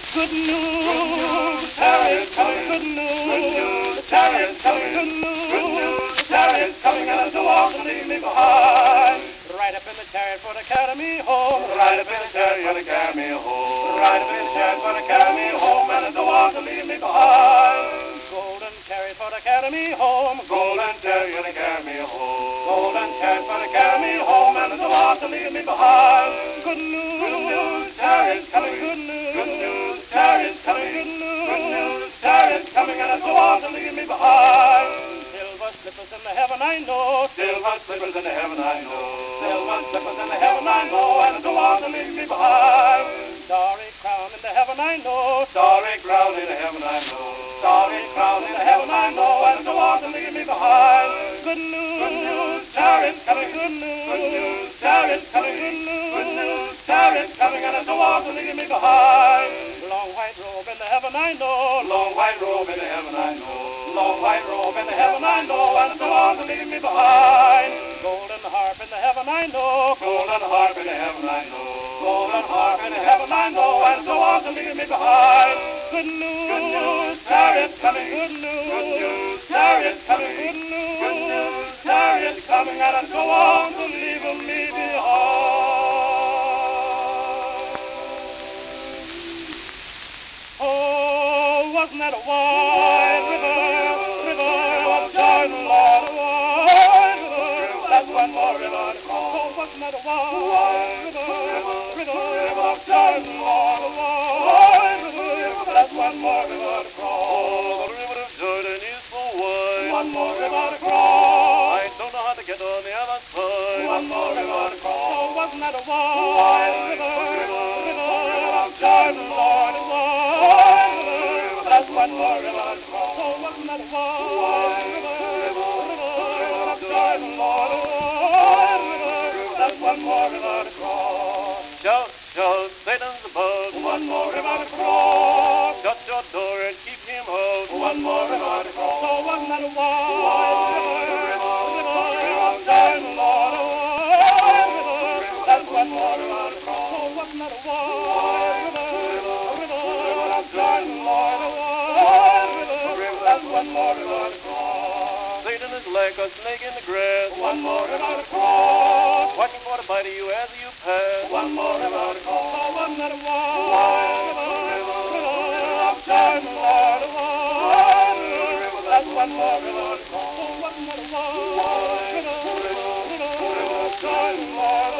Good news, chariot's coming. Good news, chariot's coming. Good news, chariot's coming, and so on to leave me behind. Ride up in the chariot for to carry me home. Ride up in the chariot for to carry me home. Ride up in the chariot for to carry me home, and so on to leave me behind. Golden chariot for to carry me home. Golden chariot for to carry me home. Golden chariot for to carry me home, and so on to leave me behind. Good news, chariot's coming. Good news, chariot's coming. Good news, chariot's coming, and so on to leave me behind. Silver slippers in the heaven I know. Silver slippers in the heaven I know. Silver slippers in the heaven I know, and so on to leave me behind. Starry crown in the heaven I know. Starry crown in the heaven I know. Starry crown in the heaven I know, and so on to leave me behind. Good news, chariot's coming. Good news, chariot's coming. Good news, chariot's coming, and so on to leave me behind. Long white robe in the heaven I know. Long white robe in the heaven I know. Long white robe in the heaven I know, and so on to leave me behind. Golden harp in the heaven I know. Golden harp in the heaven I know. Golden harp in the heaven I know, and so on to leave me behind. Good news, chariot's coming. Good news, chariot's coming. Good news, chariot's coming, and so on to leave me behind. Oh, wasn't that a wide river of joy, Lord, a wide river? That's one more river to cross. Oh, wasn't that a wide river of joy, Lord, a wide river? That's one more river to cross. Oh, the river of Jordan is so wide. One more river to cross. I don't know how to get on the other side. One more river to cross. Oh, wasn't that a wide river of joy, Lord, a wide river? That's one more river to cross. Oh, wasn't that a wide river of joy, Lord, a wide river? That's one more river to cross. Shout, shout, Satan's above. One more river to cross. Shut your door and keep him out. One more river to cross. Oh, wasn't that a wide river of joy, Lord, a wide river? That's one more river to cross. Oh, wasn't that a wide river of joy, Lord, a wide river? That's one more river to cross. Satan is like a snake in the grass. One more river to cross. Watching for to bite you as you pass. One more river to cross. Oh, wasn't that a wide river of joy, Lord, a wide river? That's one more river to cross. Oh, wasn't that a wide river of joy, Lord,